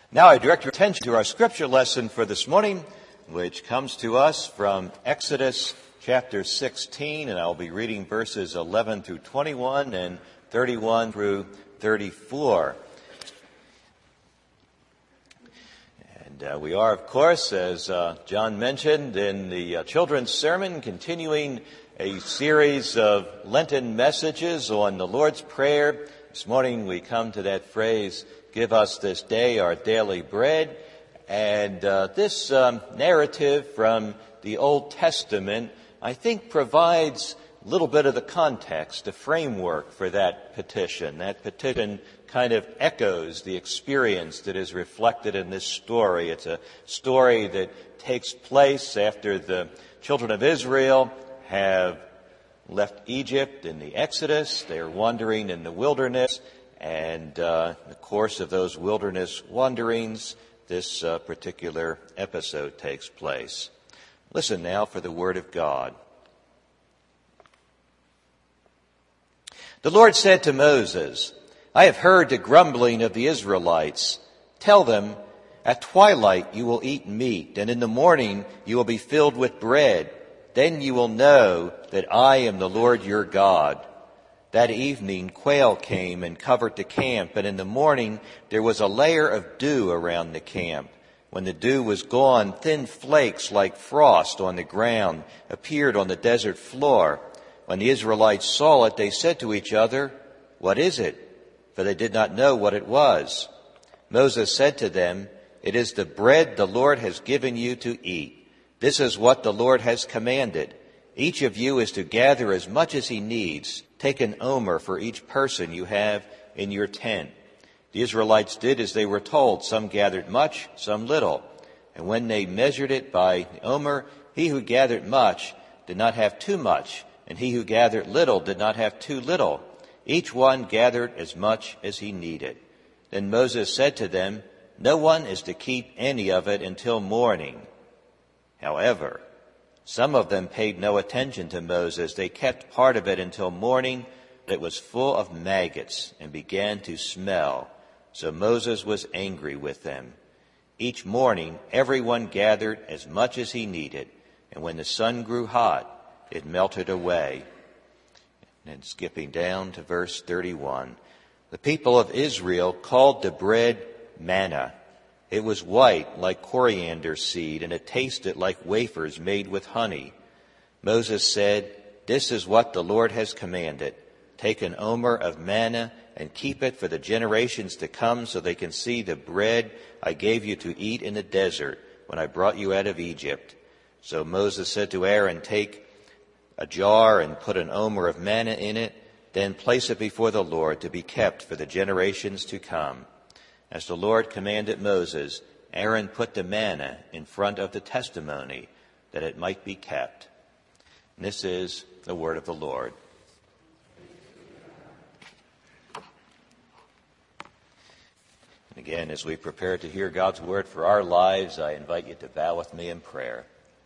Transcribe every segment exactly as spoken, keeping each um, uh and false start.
Now I direct your attention to our scripture lesson for this morning, which comes to us from Exodus chapter sixteen, and I'll be reading verses eleven through twenty-one and thirty-one through thirty-four. And uh, we are, of course, as uh, John mentioned, in the uh, children's sermon, continuing a series of Lenten messages on the Lord's Prayer. This morning we come to that phrase, "Give us this day our daily bread." And uh, this um, narrative from the Old Testament, I think, provides a little bit of the context, the framework for that petition. That petition kind of echoes the experience that is reflected in this story. It's a story that takes place after the children of Israel have left Egypt in the Exodus. They are wandering in the wilderness. And uh, in the course of those wilderness wanderings, this uh, particular episode takes place. Listen now for the word of God. The Lord said to Moses, "I have heard the grumbling of the Israelites. Tell them, at twilight you will eat meat, and in the morning you will be filled with bread. Then you will know that I am the Lord your God." That evening, quail came and covered the camp, and in the morning there was a layer of dew around the camp. When the dew was gone, thin flakes like frost on the ground appeared on the desert floor. When the Israelites saw it, they said to each other, "What is it?" For they did not know what it was. Moses said to them, "It is the bread the Lord has given you to eat. This is what the Lord has commanded. Each of you is to gather as much as he needs. Take an omer for each person you have in your tent." The Israelites did as they were told. Some gathered much, some little. And when they measured it by the omer, he who gathered much did not have too much, and he who gathered little did not have too little. Each one gathered as much as he needed. Then Moses said to them, "No one is to keep any of it until morning." However, some of them paid no attention to Moses. They kept part of it until morning. It was full of maggots and began to smell. So Moses was angry with them. Each morning, everyone gathered as much as he needed. And when the sun grew hot, it melted away. And skipping down to verse thirty-one. The people of Israel called the bread manna. It was white like coriander seed, and it tasted like wafers made with honey. Moses said, "This is what the Lord has commanded. Take an omer of manna and keep it for the generations to come, so they can see the bread I gave you to eat in the desert when I brought you out of Egypt." So Moses said to Aaron, "Take a jar and put an omer of manna in it, then place it before the Lord to be kept for the generations to come." As the Lord commanded Moses, Aaron put the manna in front of the testimony that it might be kept. And this is the word of the Lord. And again, as we prepare to hear God's word for our lives, I invite you to bow with me in prayer.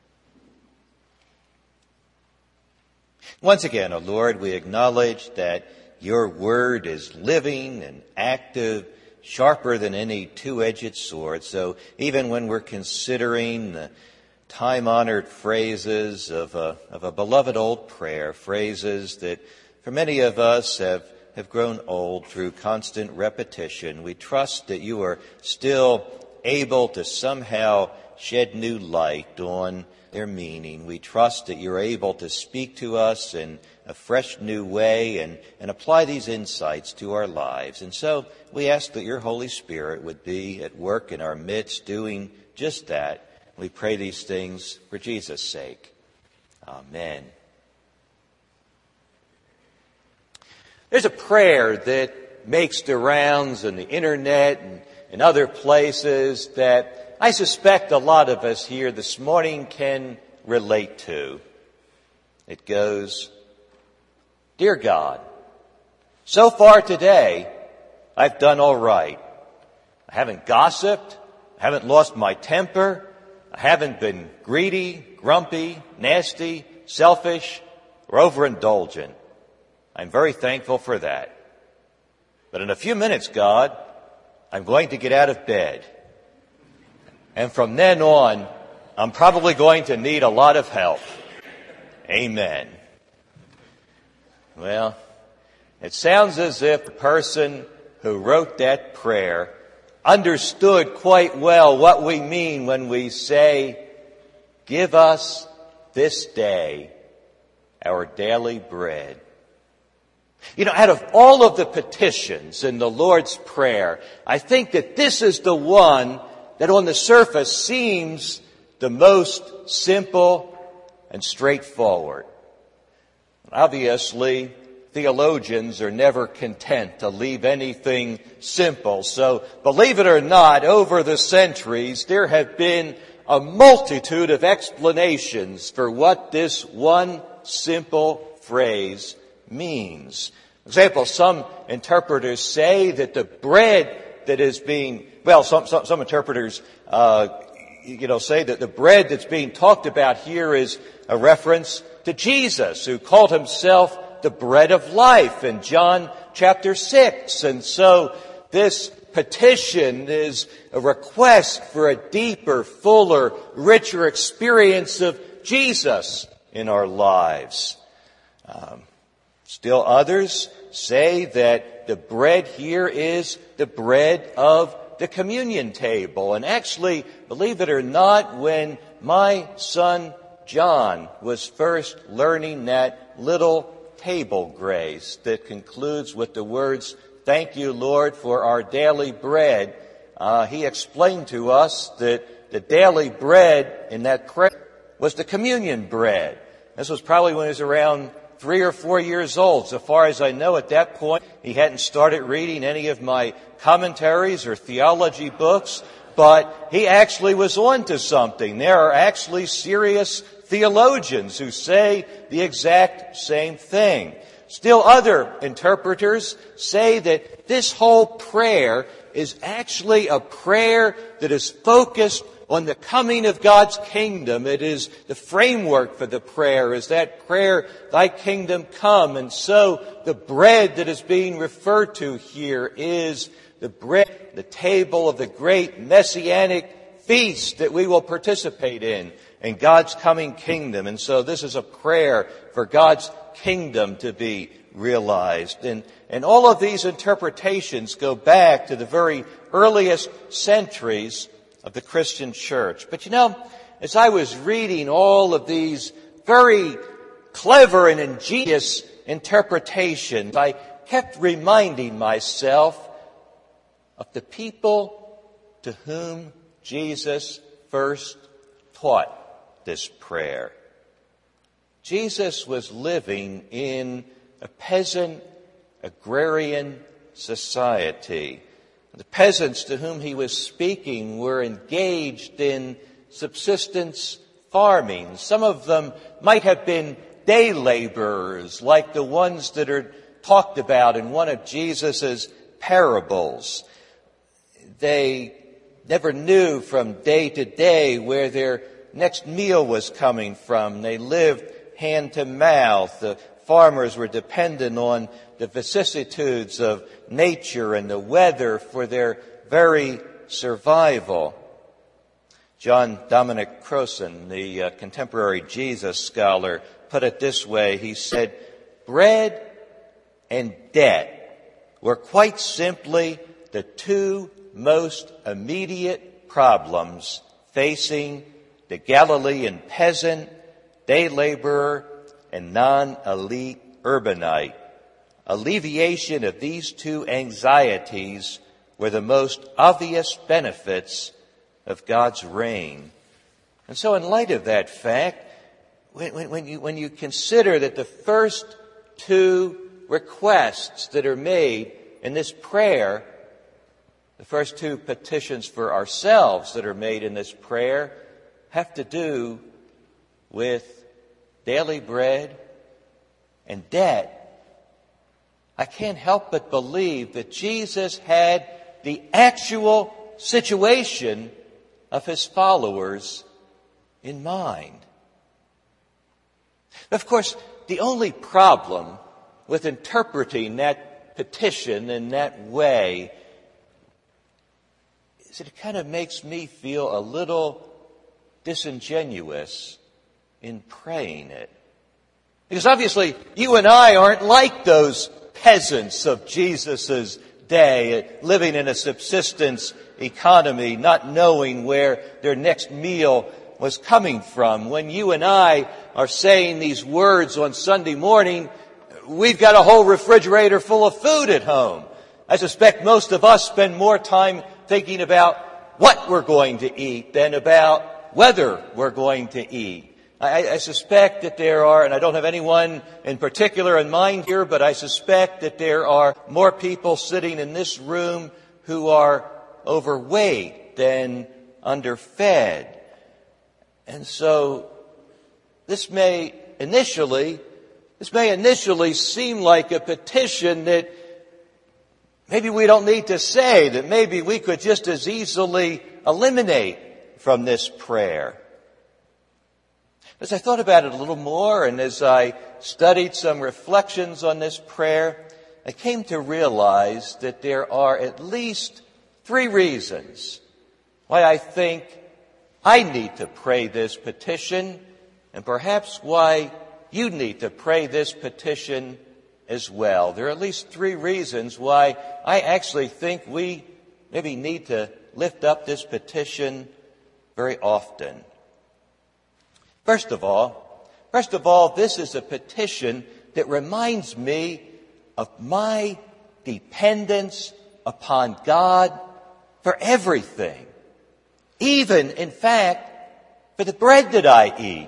Once again, O Lord, we acknowledge that your word is living and active, sharper than any two-edged sword. So even when we're considering the time-honored phrases of a, of a beloved old prayer, phrases that for many of us have, have grown old through constant repetition, we trust that you are still able to somehow shed new light on their meaning. We trust that you're able to speak to us in a fresh new way and, and apply these insights to our lives. And so we ask that your Holy Spirit would be at work in our midst doing just that. We pray these things for Jesus' sake. Amen. There's a prayer that makes the rounds on the internet and, and other places that I suspect a lot of us here this morning can relate to. It goes, "Dear God, so far today, I've done all right. I haven't gossiped. I haven't lost my temper. I haven't been greedy, grumpy, nasty, selfish, or overindulgent. I'm very thankful for that. But in a few minutes, God, I'm going to get out of bed. And from then on, I'm probably going to need a lot of help. Amen. Well, it sounds as if the person who wrote that prayer understood quite well what we mean when we say, "Give us this day our daily bread." You know, out of all of the petitions in the Lord's Prayer, I think that this is the one that on the surface seems the most simple and straightforward. Obviously, theologians are never content to leave anything simple. So, believe it or not, over the centuries, there have been a multitude of explanations for what this one simple phrase means. For example, some interpreters say that the bread that is being, well, some, some, some interpreters, uh, you know, say that the bread that's being talked about here is a reference to Jesus, who called himself the bread of life in John chapter six. And so this petition is a request for a deeper, fuller, richer experience of Jesus in our lives. Um, still others say that the bread here is the bread of the communion table. And actually, believe it or not, when my son John was first learning that little table grace that concludes with the words, "Thank you, Lord, for our daily bread," uh, he explained to us that the daily bread in that prayer was the communion bread. This was probably when he was around three or four years old. So far as I know, at that point, he hadn't started reading any of my commentaries or theology books, but he actually was on to something. There are actually serious theologians who say the exact same thing. Still other interpreters say that this whole prayer is actually a prayer that is focused on the coming of God's kingdom. It is the framework for the prayer, is that prayer, "Thy kingdom come." And so the bread that is being referred to here is the bread, the table of the great messianic feast that we will participate in, in God's coming kingdom. And so this is a prayer for God's kingdom to be realized. And, and all of these interpretations go back to the very earliest centuries of the Christian church. But you know, as I was reading all of these very clever and ingenious interpretations, I kept reminding myself of the people to whom Jesus first taught this prayer. Jesus was living in a peasant agrarian society. The peasants to whom he was speaking were engaged in subsistence farming. Some of them might have been day laborers, like the ones that are talked about in one of Jesus' parables. They never knew from day to day where their next meal was coming from. They lived hand to mouth. The farmers were dependent on the vicissitudes of nature and the weather for their very survival. John Dominic Crossan, the uh, contemporary Jesus scholar, put it this way. He said, "Bread and debt were quite simply the two most immediate problems facing the Galilean peasant, day laborer, and non-elite urbanite. Alleviation of these two anxieties were the most obvious benefits of God's reign." And so in light of that fact, when, when, when, you, when you consider that the first two requests that are made in this prayer, the first two petitions for ourselves that are made in this prayer, have to do with daily bread and debt, I can't help but believe that Jesus had the actual situation of his followers in mind. Of course, the only problem with interpreting that petition in that way is that it kind of makes me feel a little disingenuous in praying it. Because obviously, you and I aren't like those peasants of Jesus' day, living in a subsistence economy, not knowing where their next meal was coming from. When you and I are saying these words on Sunday morning, we've got a whole refrigerator full of food at home. I suspect most of us spend more time thinking about what we're going to eat than about whether we're going to eat. I, I suspect that there are, and I don't have anyone in particular in mind here, but I suspect that there are more people sitting in this room who are overweight than underfed. And so this may initially, this may initially seem like a petition that maybe we don't need to say, that maybe we could just as easily eliminate from this prayer. As I thought about it a little more, and as I studied some reflections on this prayer, I came to realize that there are at least three reasons why I think I need to pray this petition, and perhaps why you need to pray this petition as well. There are at least three reasons why I actually think we maybe need to lift up this petition very often. First of all, first of all, this is a petition that reminds me of my dependence upon God for everything. Even, in fact, for the bread that I eat.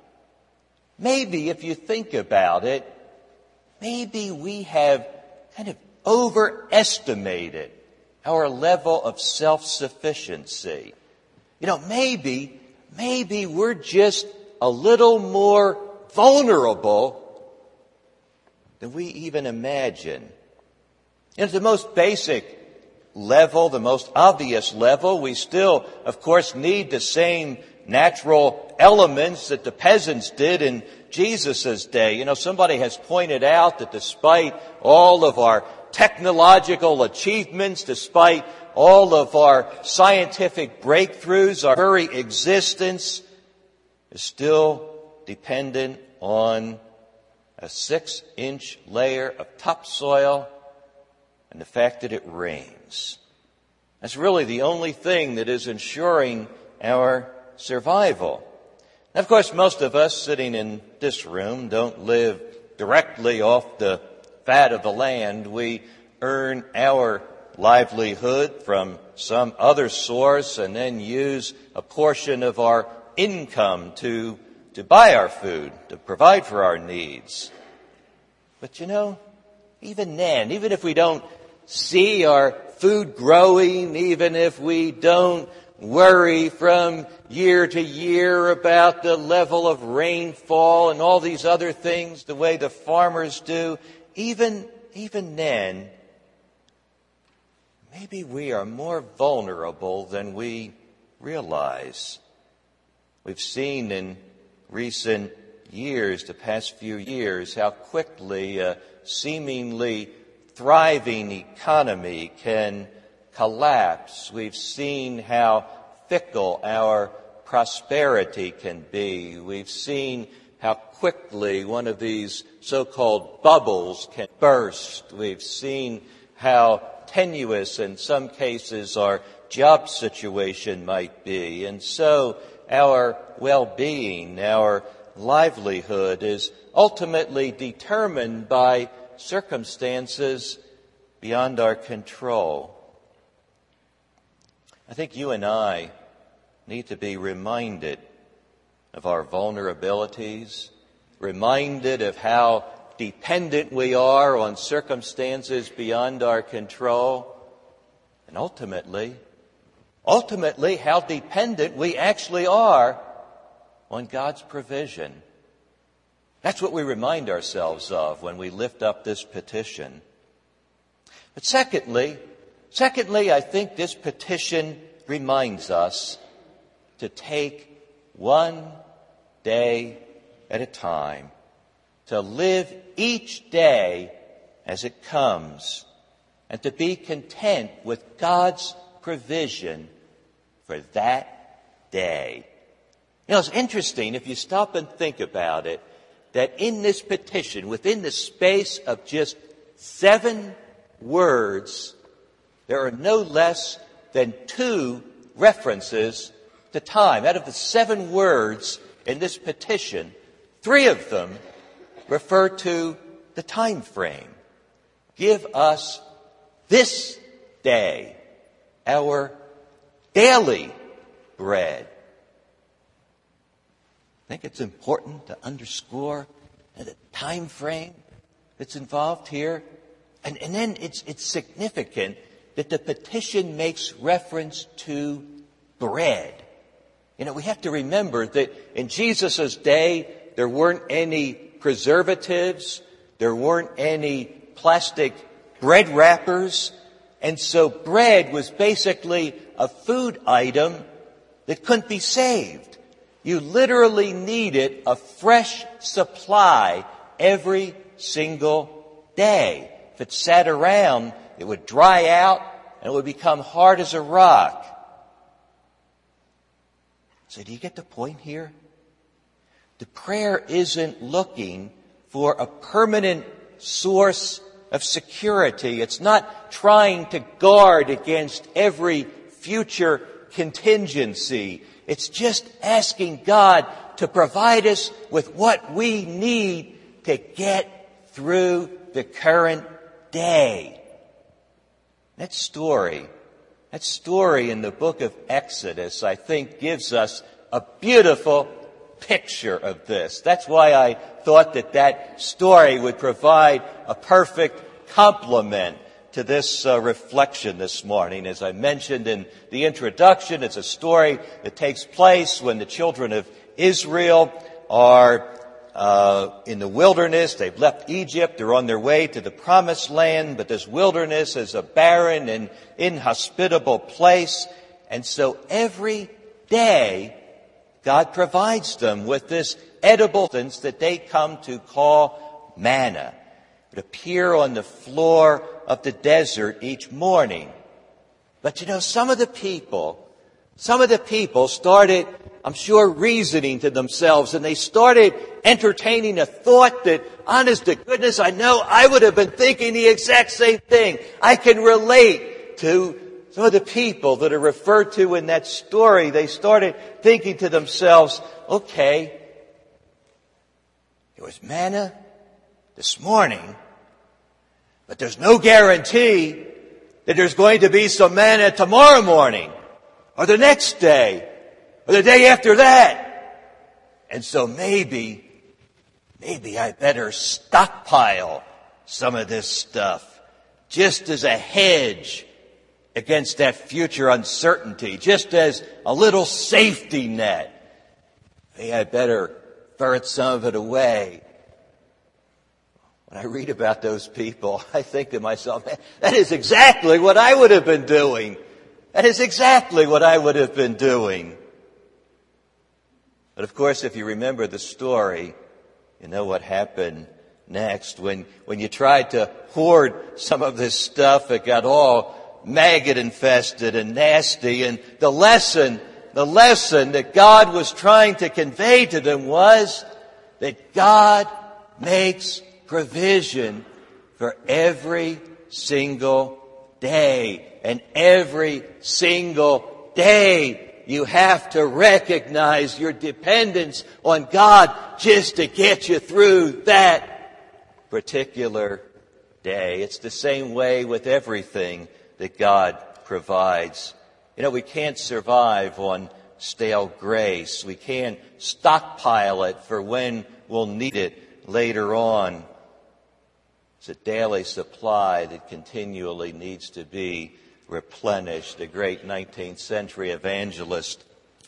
Maybe if you think about it, maybe we have kind of overestimated our level of self-sufficiency. You know, maybe, maybe we're just a little more vulnerable than we even imagine. And at the most basic level, the most obvious level, we still, of course, need the same natural elements that the peasants did in Jesus' day. You know, somebody has pointed out that despite all of our technological achievements, despite all of our scientific breakthroughs, our very existence is still dependent on a six-inch layer of topsoil and the fact that it rains. That's really the only thing that is ensuring our survival. Now, of course, most of us sitting in this room don't live directly off the fat of the land. We earn our livelihood from some other source and then use a portion of our income to, to buy our food, to provide for our needs. But you know, even then, even if we don't see our food growing, even if we don't worry from year to year about the level of rainfall and all these other things the way the farmers do, even, even then, maybe we are more vulnerable than we realize. We've seen in recent years, the past few years, how quickly a seemingly thriving economy can collapse. We've seen how fickle our prosperity can be. We've seen how quickly one of these so-called bubbles can burst. We've seen how tenuous in some cases our job situation might be. And so our well-being, our livelihood is ultimately determined by circumstances beyond our control. I think you and I need to be reminded of our vulnerabilities, reminded of how dependent we are on circumstances beyond our control, and ultimately, ultimately how dependent we actually are on God's provision. That's what we remind ourselves of when we lift up this petition. But secondly, secondly, I think this petition reminds us to take one day at a time, to live each day as it comes, and to be content with God's provision for that day. You know, it's interesting if you stop and think about it, that in this petition, within the space of just seven words, there are no less than two references to time. Out of the seven words in this petition, three of them refer to the time frame. Give us this day our daily bread. I think it's important to underscore the time frame that's involved here. And, and then it's, it's significant that the petition makes reference to bread. You know, we have to remember that in Jesus' day, there weren't any preservatives, there weren't any plastic bread wrappers, and so bread was basically a food item that couldn't be saved. You literally needed a fresh supply every single day. If it sat around, it would dry out and it would become hard as a rock. So do you get the point here? The prayer isn't looking for a permanent source of security. It's not trying to guard against every future contingency. It's just asking God to provide us with what we need to get through the current day. That story, that story in the book of Exodus, I think gives us a beautiful picture of this. That's why I thought that that story would provide a perfect complement to this uh, reflection this morning. As I mentioned in the introduction, it's a story that takes place when the children of Israel are uh, in the wilderness. They've left Egypt. They're on their way to the promised land, but this wilderness is a barren and inhospitable place. And so every day, God provides them with this edible substance that they come to call manna. It would appear on the floor of the desert each morning. But you know, some of the people, some of the people started, I'm sure, reasoning to themselves, and they started entertaining a thought that, honest to goodness, I know I would have been thinking the exact same thing. I can relate to some of the people that are referred to in that story. They started thinking to themselves, okay, it was manna this morning, but there's no guarantee that there's going to be some manna tomorrow morning, or the next day, or the day after that. And so maybe, maybe I better stockpile some of this stuff, just as a hedge against that future uncertainty, just as a little safety net. Maybe I better ferret some of it away. When I read about those people, I think to myself, that is exactly what I would have been doing. That is exactly what I would have been doing. But of course, if you remember the story, you know what happened next. When, when you tried to hoard some of this stuff, it got all maggot infested and nasty. And the lesson, the lesson that God was trying to convey to them was that God makes provision for every single day. And every single day you have to recognize your dependence on God just to get you through that particular day. It's the same way with everything that God provides. You know, we can't survive on stale grace. We can't stockpile it for when we'll need it later on. It's a daily supply that continually needs to be replenished. The great nineteenth century evangelist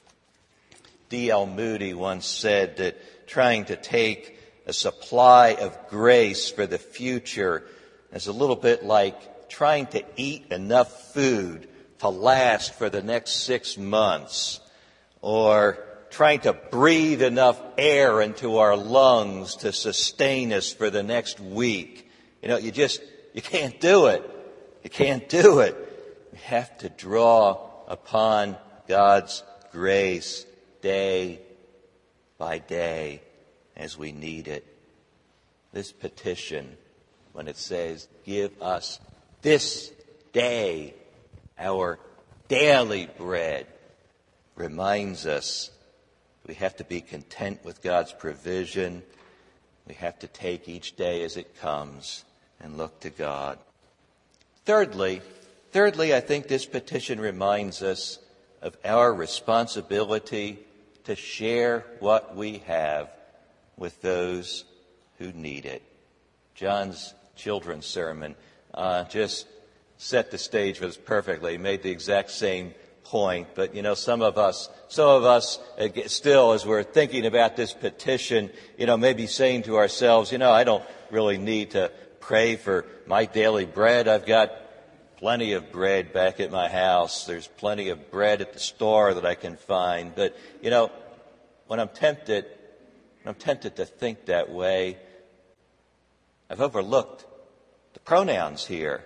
D L Moody once said that trying to take a supply of grace for the future is a little bit like trying to eat enough food to last for the next six months, or trying to breathe enough air into our lungs to sustain us for the next week. You know, you just, you can't do it. You can't do it. We have to draw upon God's grace day by day as we need it. This petition, when it says, give us this day our daily bread, reminds us we have to be content with God's provision. We have to take each day as it comes and look to God. Thirdly, thirdly, I think this petition reminds us of our responsibility to share what we have with those who need it. John's children's sermon uh, just set the stage for this perfectly. He made the exact same point, but you know, some of us, some of us uh, get, still, as we're thinking about this petition, you know, maybe saying to ourselves, you know, I don't really need to pray for my daily bread. I've got plenty of bread back at my house. There's plenty of bread at the store that I can find. But, you know, when I'm tempted, when I'm tempted to think that way, I've overlooked the pronouns here.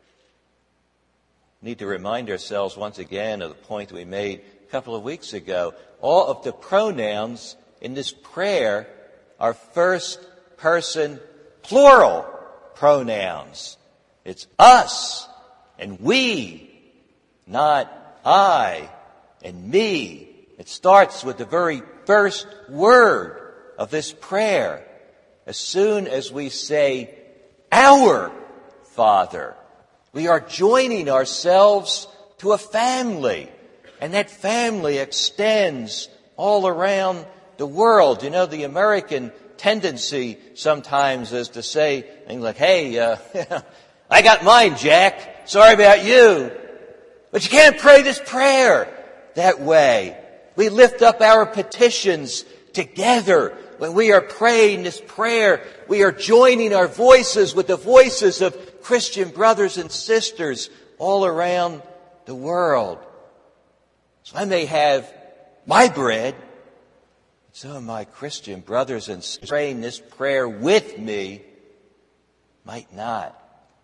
We need to remind ourselves once again of the point we made a couple of weeks ago. All of the pronouns in this prayer are first person plural pronouns. It's us and we, not I and me. It starts with the very first word of this prayer. As soon as we say, our Father, we are joining ourselves to a family. And that family extends all around the world. You know, the American tendency sometimes is to say things like, hey, uh, I got mine, Jack. Sorry about you. But you can't pray this prayer that way. We lift up our petitions together. When we are praying this prayer, we are joining our voices with the voices of Christian brothers and sisters all around the world. So I may have my bread, some of my Christian brothers and sisters praying this prayer with me might not.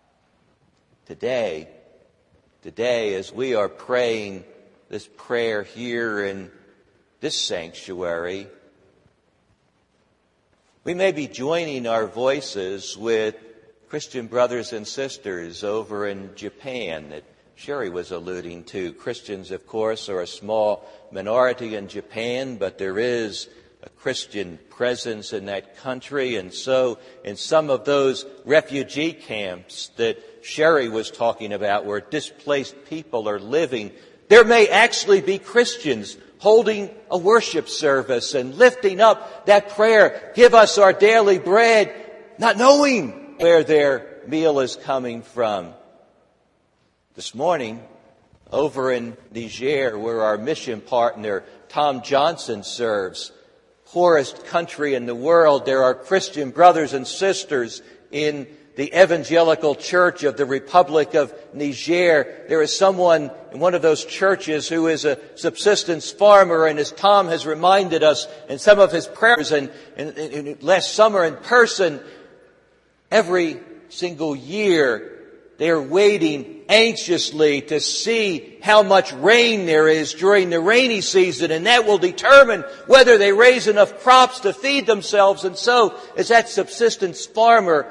Today, today as we are praying this prayer here in this sanctuary, we may be joining our voices with Christian brothers and sisters over in Japan that Sherry was alluding to. Christians, of course, are a small minority in Japan, but there is a Christian presence in that country. And so in some of those refugee camps that Sherry was talking about, where displaced people are living, there may actually be Christians holding a worship service and lifting up that prayer, give us our daily bread, not knowing where their meal is coming from. This morning, over in Niger, where our mission partner Tom Johnson serves, poorest country in the world, there are Christian brothers and sisters in the Evangelical Church of the Republic of Niger. There is someone in one of those churches who is a subsistence farmer, and as Tom has reminded us in some of his prayers and, and, and last summer in person, every single year they are waiting anxiously to see how much rain there is during the rainy season, and that will determine whether they raise enough crops to feed themselves. And so, as that subsistence farmer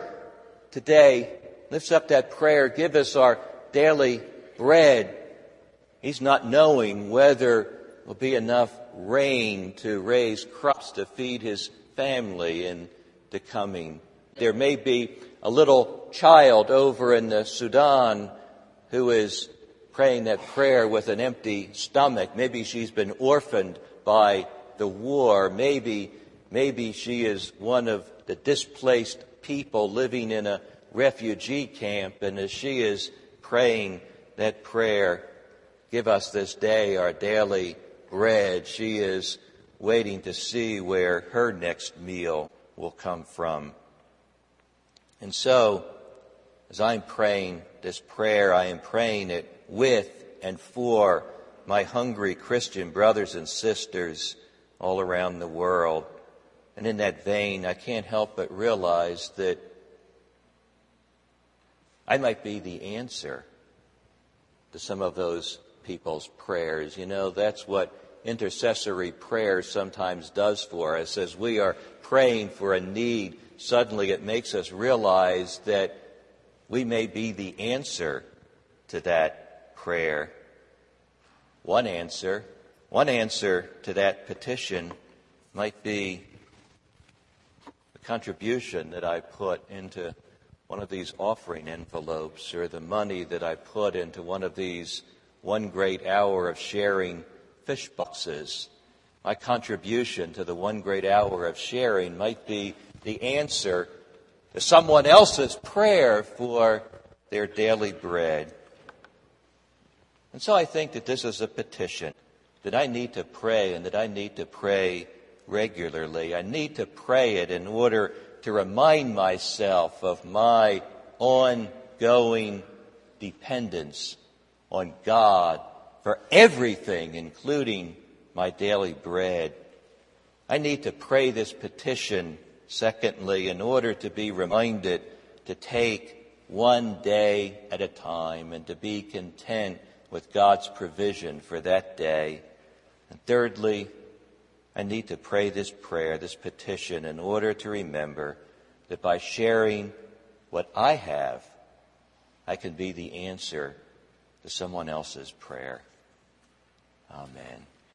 today lifts up that prayer, give us our daily bread, he's not knowing whether there will be enough rain to raise crops to feed his family in the coming. There may be a little child over in the Sudan who is praying that prayer with an empty stomach. Maybe she's been orphaned by the war. Maybe, maybe she is one of the displaced people living in a refugee camp. And as she is praying that prayer, give us this day our daily bread, she is waiting to see where her next meal will come from. And so, as I'm praying this prayer, I am praying it with and for my hungry Christian brothers and sisters all around the world. And in that vein, I can't help but realize that I might be the answer to some of those people's prayers. You know, that's what intercessory prayer sometimes does for us. As we are praying for a need, suddenly it makes us realize that we may be the answer to that prayer. One answer, one answer to that petition might be the contribution that I put into one of these offering envelopes, or the money that I put into one of these one great hour of sharing fish boxes. My contribution to the one great hour of sharing might be the answer to someone else's prayer for their daily bread. And so I think that this is a petition that I need to pray, and that I need to pray regularly. I need to pray it in order to remind myself of my ongoing dependence on God for everything, including my daily bread. I need to pray this petition, secondly, in order to be reminded to take one day at a time and to be content with God's provision for that day. And thirdly, I need to pray this prayer, this petition, in order to remember that by sharing what I have, I can be the answer to someone else's prayer. Amen.